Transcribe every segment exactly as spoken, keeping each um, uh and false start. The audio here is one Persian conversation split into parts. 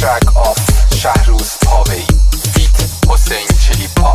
track of Shahruz Pavei feat Hossein Chilipa.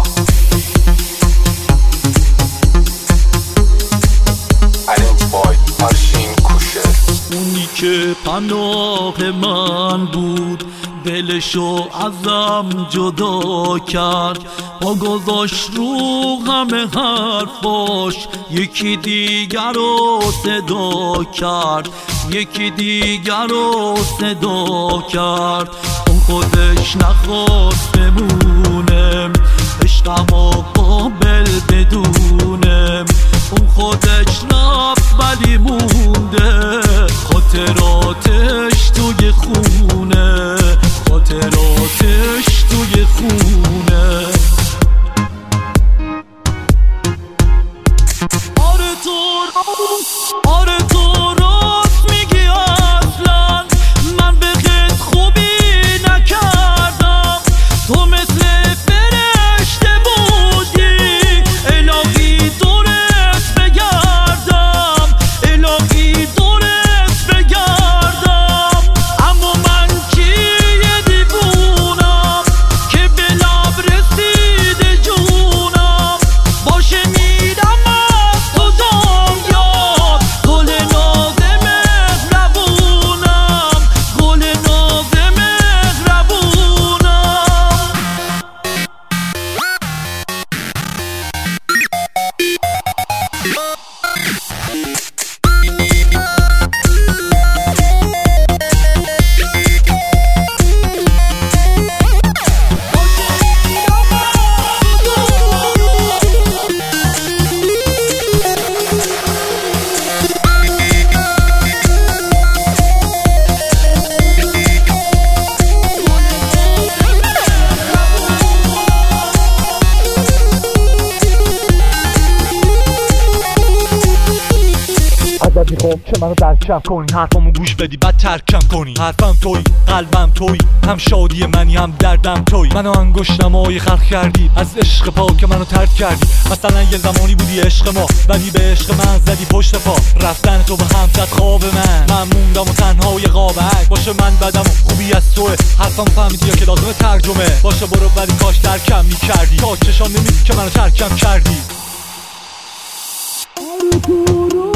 Arranged by Arshin Kusher. اونی که پناه من بود دلشو ازم جدا کرد، با گذاشت رو همه حرفاش یکی دیگر رو صدا کرد، یکی دیگر رو صدا کرد. اون خودش نخواست بمونه، عشقمو قابل بدونه. اون خودش رفت ولی مونده، خاطراتش توی خونه، خاطراتش توی خونه. آره تو آره تو راست میگی، اصلا من به خیت خوبی نکردم. تو مثل فرشته بودی، الهی دورت بگردم، الهی دورت بگردم. اما من کیه دیوونم که به لب رسیده جونم. باشه میرم از تو دنیا، گل ناز مهربونم، گل ناز مهربونم. ازت میخوام که منو درکم کنی، حرفامو گوش بدی بعد ترکم کنی. حرفم توی، قلبم توی، هم شادی منی هم دردم توی. منو انگشتمای خلق کردی، از عشق پاک منو طرد کردی. مثلا یه زمانی بودی عشق ما، ولی به عشق من زدی پشت پا. رفتن تو به هم زد خواب من، من موندم و تنها یه قابک. باشه من بدم و خوبی از توه، حرفمو فهمیدی یا که لازمه ترجمه. باشه برو ولی کاش درکم میکردی، تا چشام نمیدی که منو ترکم کردی.